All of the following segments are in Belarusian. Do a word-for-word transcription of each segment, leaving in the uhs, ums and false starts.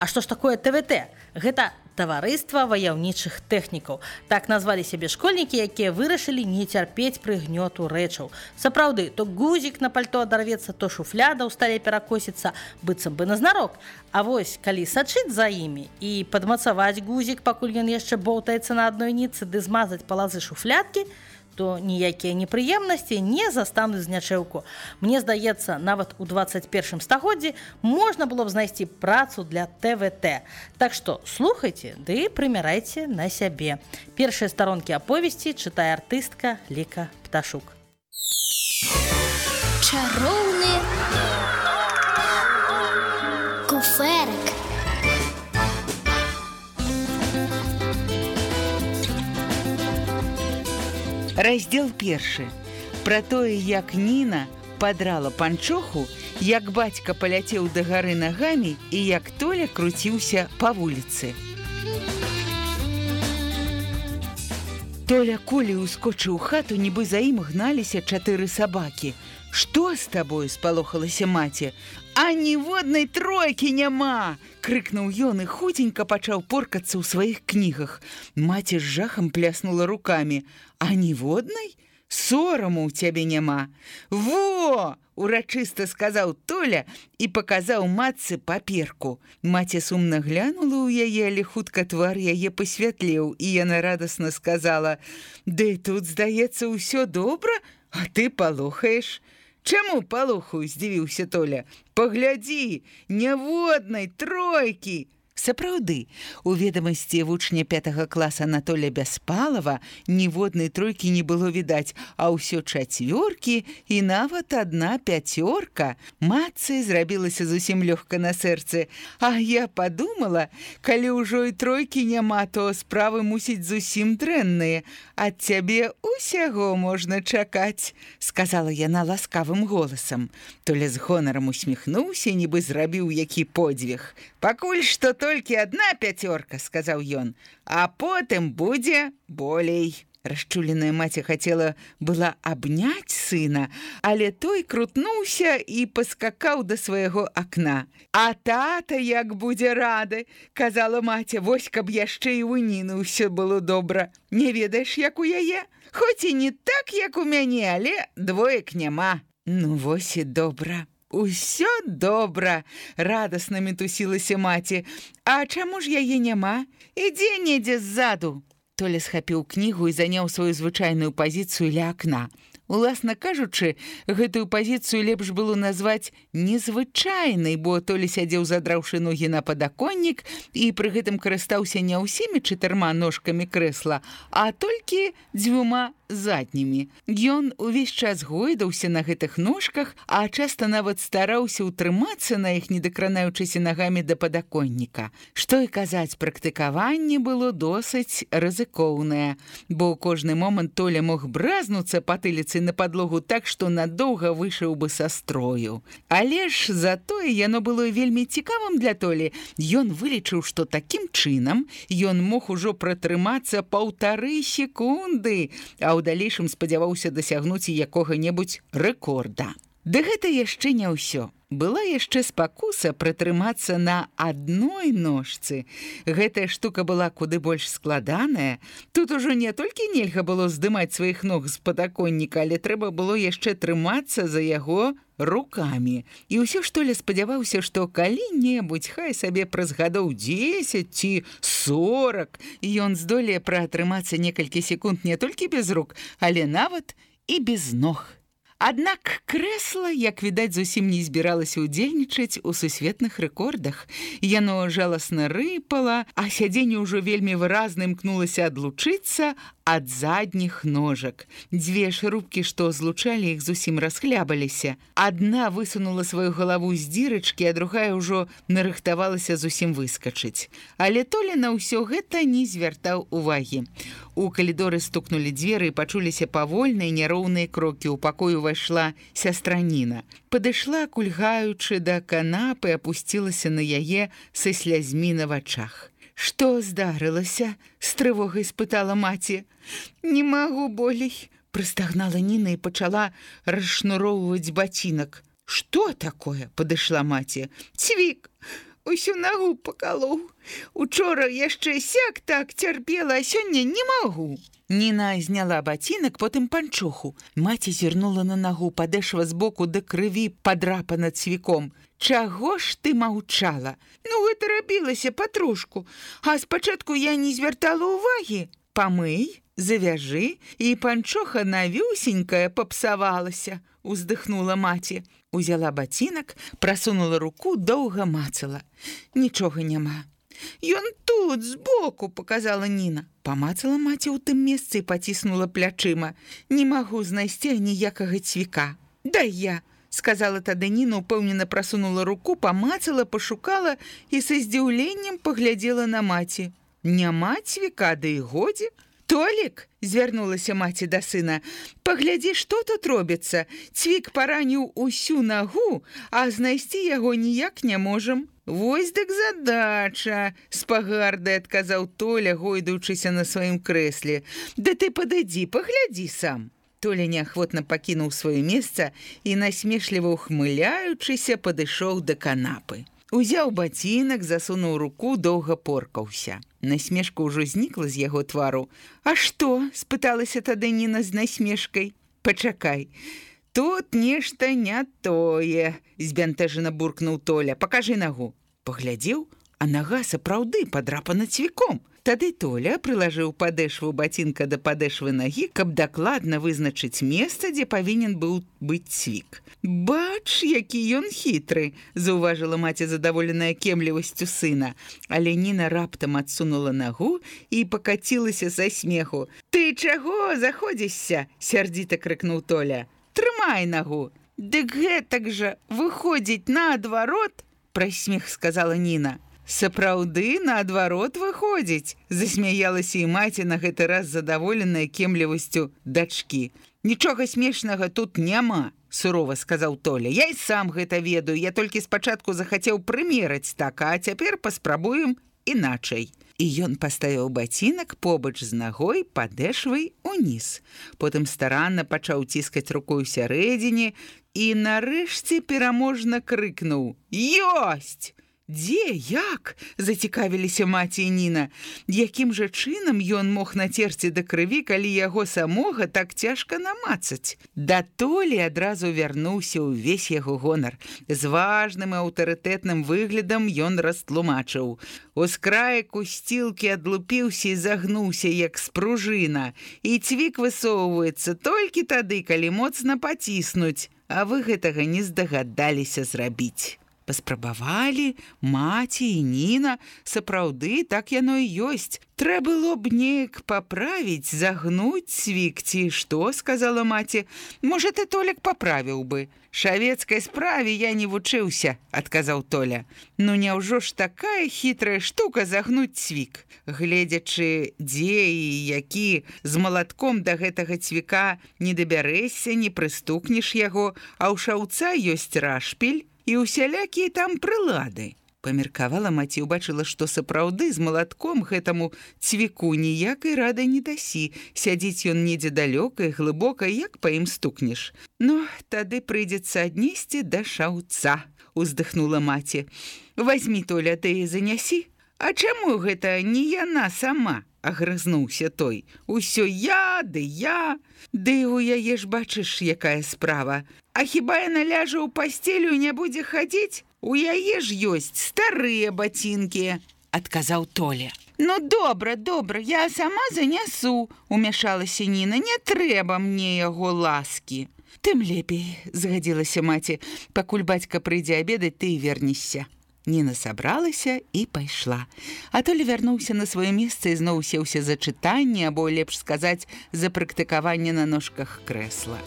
А што ж такое тэ вэ тэ? Гэта таварыства ваяўнічых тэхнікаў. Так назвалі сябе школьнікі, якія вырашылі не цярпець прыгнёту рэчаў. Сапраўды, то гузік на пальто адарвецца, то шуфляда ў стале перакосіцца, быццам бы назнарок. А вось, калі сачыць за імі і падмацаваць гузік, пакуль ён яшчэ боўтаецца на адной ніцы, ды змазаць палазы шуфлядкі, то ніякія непрыемнасці не застануць знячэўку. Мне здаецца, нават у дваццаць першым стагоддзі можна было б знайсці працу для тэ вэ тэ. Так што слухайце, ды прымярайце на сябе. Першыя старонкі аповесці чытае артыстка Ліка Пташук. Чароўны куфэрак. Раздзел першы. Пра тое, як Ніна падрала панчоху, як бацька паляцеў да гары нагамі і як Толя круціўся па вуліцы. Толя кулей ускочыў у хату, нібы за ім гналіся чатыры сабакі. «Што з табою?» – спалохалася маці. «А ніводнай тройкі няма!» – крыкнуў ён і хутенька пачаў поркацца ў сваіх кнігах. Маці з жахам пляснула рукамі. «А ніводнай? Сораму ў цябе няма!» «Во!» – урачыста сказаў Толя і паказаў матцы паперку. Маці сумна глянула ў яе, але хутка твар яе пасвятлеў, і яна радасна сказала: «Ды тут, здаецца, усё добра, а ты палохаеш». «Чаму палохаю?» – здзівіўся Толя. «Паглядзі, няводнай тройкі!» Сапраўды, у ведамасці вучня пятага класа Анатоля Бяспалава ніводнай тройкі не было відаць, а ўсё чацвёркі і нават адна пяцёрка. Матцы зрабілася зусім лёгка на сэрцы. А я падумала, калі ўжо і тройкі няма, то справы мусіць зусім дрэнныя. Ад цябе усяго можна чакаць, сказала яна ласкавым голасам. Толя з гонарам усміхнуўся, нібы зрабіў які подзвіг. «Пакуль што толькі адна пяцёрка», – сказаў ён, – «а потым будзе болей». Расчуленая маці хацела была абняць сына, але той крутнуўся і паскакаў да свайго акна. «А тата як будзе рады», – казала маці, – «вось каб яшчэ і ў Ніны ўсё было добра. Не ведаеш, як у яе? Хоць і не так, як у мяне, але двоек няма». «Ну вось і добра. Усё добра», – радасна мітусілася маці. «А чаму ж яе няма? Ідзе недзе ззаду». Толя схапіў кнігу і заняў сваю звычайную пазіцыю ля акна. Уласна кажучы, гэтую пазіцыю лепш было назваць незвычайнай, бо Толя сядзеў, задраўшы ногі на падаконнік, і пры гэтым карыстаўся не ўсімі чатырма ножкамі крэсла, а толькі дзвюма заднімі. Ён увесь час гойдаўся на гэтых ножках, а часта нават стараўся ўтрымацца на іх, не дакранаючыся нагамі да падаконніка. Што і казаць, практыкаванне было досыць рызыкоўнае, бо ў кожны момант Толя мог бразнуцца патыліцай на падлогу так, што надоўга выйшаў бы са строю. Але ж затое яно было вельмі цікавым для Толі. Ён вылічыў, што такім чынам ён мог ужо пратрымацца паўтары секунды, а ў далейшым спадзяваўся дасягнуць і якога-небудзь рэкорда. Ды гэта яшчэ не ўсё. Была яшчэ спакуса пратрымацца на адной ножцы. Гэтая штука была куды больш складаная. Тут ужо не толькі нельга было здымаць сваіх ног з падаконніка, але трэба было яшчэ трымацца за яго рукамі. І ўсё ж Толя спадзяваўся, што калі-небудзь, хай сабе праз гадоў дзесяць ці сорак, ён здолее пратрымацца некалькі секунд не толькі без рук, але нават і без ног. Аднак крэсла, як відаць, зусім не збіралася ўдзельнічаць у сусветных рэкордах. Яно жаласна рыпала, а сядзенне ўжо вельмі выразна імкнулася адлучыцца ад задніх ножак. Дзве шрубкі, што злучалі іх, зусім расхлябаліся. Адна высунула сваю галаву з дзірачкі, а другая ўжо нарыхтавалася зусім выскачыць. Але Толя на ўсё гэта не звяртаў увагі. У калідоры стукнулі дзверы і пачуліся павольныя няроўныя крокі. У пакою увайшла сястра Ніна. Падышла, кульгаючы да канапы, апусцілася на яе са слязьмі на вачах. «Што здарылася?» – з трывогай спытала маці. «Не магу болей», – прастагнала Ніна і пачала расшнуроўваць бацінак. «Што такое?» – падышла маці. «Цвік! усю нагу пакалоў. Учора яшчэ сяк так цярпела, а сёння не магу. Ніна зняла бацінак, потым панчоху. Маці зірнула на нагу, падэшва збоку да крыві падрапана цвіком. Чаго ж ты маўчала? Ну, гэта рабілася патрошку. А спачатку я не звяртала ўвагі. Памый, завяжы, і панчоха навюсенькая папсавалася, уздыхнула маці. Узяла бацінак, прасунула руку, доўга мацала. Нічога няма. Ён тут, збоку, показала Ніна. Памацала маці ў тым месцы і паціснула плячыма. Не магу знайсці ніякага цвіка. Дай я, сказала тады Ніна, упэўнена прасунула руку, памацала, пашукала і са здзіўленнем паглядзела на маці. Няма цвіка, да і годзе. Толік, звярнулася маці да сына, паглядзі, што тут робіцца. Цвік параніў усю нагу, а знайсці яго ніяк не можам. Вось дык задача, з пагардай адказаў Толя, гойдаючыся на сваім крэсле. Да ты падыдзі, паглядзі сам. Толя неахвотна пакінуў сваё месца і, насмешліва ухмыляючыся, падышоў да канапы. Узяў бацінак, засунуў руку, доўга поркаўся. Насмешка ўжо знікла з яго твару. А што? Спыталася тады Ніна з насмешкай. Пачакай. Тут нешта не тое, збянтэжана буркнуў Толя. Пакажы нагу. Паглядзеў, а нага сапраўды падрапана цвіком. Тады Толя прылажыў падэшву бацінка да падэшвы нагі, каб дакладна вызначыць месца, дзе павінен быў быць цвік. Бач, які ён хітры, заўважыла маці, задаволеная кемлівасцю сына. Але Ніна раптам адсунула нагу і пакацілася са смеху. Ты чаго заходзішся? Сярдзіта крыкнуў Толя. Трымай нагу. Дык гэтак жа выходзіць наадварот, праз смех сказала Ніна. Сапраўды наадварот выходзіць, засмяялася і маці, на гэты раз задаволеная кемлівасцю дачкі. Нічога смешнага тут няма, сурова сказаў Толя. Я і сам гэта ведаю, я толькі спачатку захацеў прымераць так, а цяпер паспрабуем іначай. І ён паставіў бацінак побач з нагой падэшвай уніз. Потым старанна пачаў ціскаць рукой сярэдзіне і нарэшце пераможна крыкнуў: «Ёсць!» «Дзе? Як?» – зацікавіліся маці і Ніна. Якім жа чынам ён мог нацерці да крыві, калі яго самога так цяжка намацаць? Да Толі адразу вярнуўся ўвесь яго гонар. З важным і аўтарытэтным выглядам ён растлумачыў. Ускрае кусцілкі адлупіўся і загнуўся, як спружына. І цвік высоўваецца толькі тады, калі моцна паціснуць, а вы гэтага не здагадаліся зрабіць. Паспрабавалі маці і Ніна, сапраўды так яно і ёсць. Трэ было б неяк паправіць, загнуць цвік, ці што, сказала маці. Можа, ты, Толік, паправіў бы. Шавецкай справе я не вучыўся, адказаў Толя. Ну няўжо ж такая хітрая штука загнуць цвік? Гледзячы, дзе і які, з малатком да гэтага цвіка не дабярэшся, не прыстукнеш яго, а ў шаўца ёсць рашпіль і усялякія там прылады. Памеркавала маці, убачыла, што сапраўды з малатком гэтаму цвіку ніякай рады не дасі. Сядзіць ён недзе далёка і глыбока, як па ім стукнеш. Ну, тады прыйдзецца аднесці да шаўца, уздыхнула маці. Вазьмі, Толя, ты і занясі. А чаму гэта не яна сама? Агрызнуўся той. Усё я, ды я. Ды у яе ж бачыш, якая справа. А хіба яна ляжа ў пасцелю і не будзе хадзіць? У яе ж ёсць старыя бацінкі, адказаў Толя. Ну, добра, добра, я сама занясу, умяшалася Ніна. Не трэба мне яго ласкі. Тым лепей, згадзілася маці. Пакуль бацька прыйдзе абедаць, ты і вернешся. Ніна сабралася і пайшла. А Толя вярнуўся на сваё месца і зноў сеўся за чытанне, або, лепш сказаць, за практыкаванне на ножках крэсла.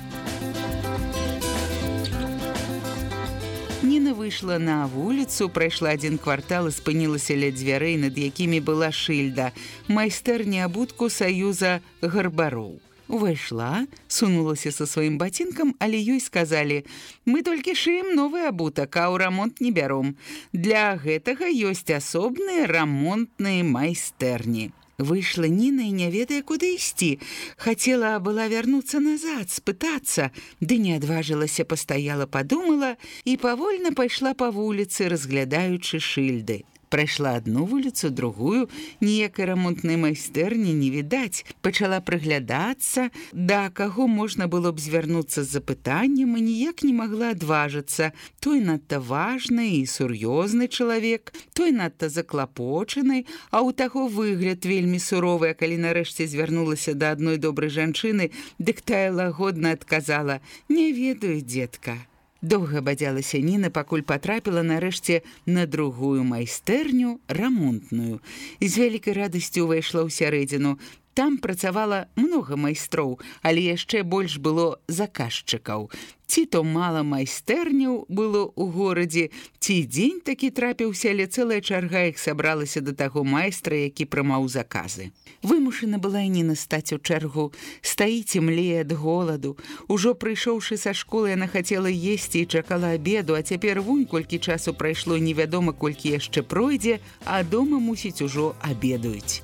Ніна выйшла на вуліцу, прайшла адзін квартал і спынілася ля дзвярэй, над якімі была шыльда «Майстэрня абутку Саюза гарбароў». Увайшла, сунулася са сваім бацінкам, але ёй сказалі: «Мы толькі шыем новы абутак, а ў рамонт не бяром. Для гэтага ёсць асобныя рамонтныя майстэрні». Выйшла Ніна і не ведае, куды ісці. Хацела была вярнуцца назад, спытацца, ды не адважылася, пастаяла, падумала і павольна пайшла па вуліцы, разглядаючы шыльды. Прайшла одну вуліцу, другую, ніякай рамонтнай майстэрні не відаць. Пачала прыглядацца, да каго можна было б звярнуцца з запытаннем і ніяк не магла адважыцца. Той надта важны і сур'ёзны чалавек, той надта заклапочаны, а ў таго выгляд вельмі суровы, а калі нарэшце звярнулася да адной добрай жанчыны, дык тая лагодна адказала: «Не ведаю, дзетка». Доўга бадзялася Ніна, пакуль патрапіла нарэшце на другую майстэрню, рамонтную. З вялікай радасцю ўвайшла ўсярэдзіну. Там працавала многа майстроў, але яшчэ больш было заказчыкаў. Ці то мала майстэрняў было ў горадзе, ці дзень такі трапіўся, але цэлая чарга іх сабралася да таго майстра, які прымаў заказы. Вымушана была і Ніна стаць у чаргу. Стаіць і млее ад голаду. Ужо прыйшоўшы са школы, яна хацела есці і чакала абеду, а цяпер вунь колькі часу прайшло, невядома, колькі яшчэ пройдзе, а дома, мусіць, ужо абедаюць.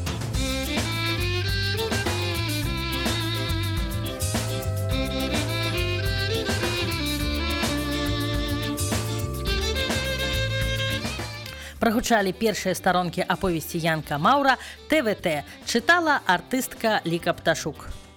Прагучалі першыя старонкі аповесці Янка Маўра, тэ вэ тэ, чытала артыстка Ліка Пташук.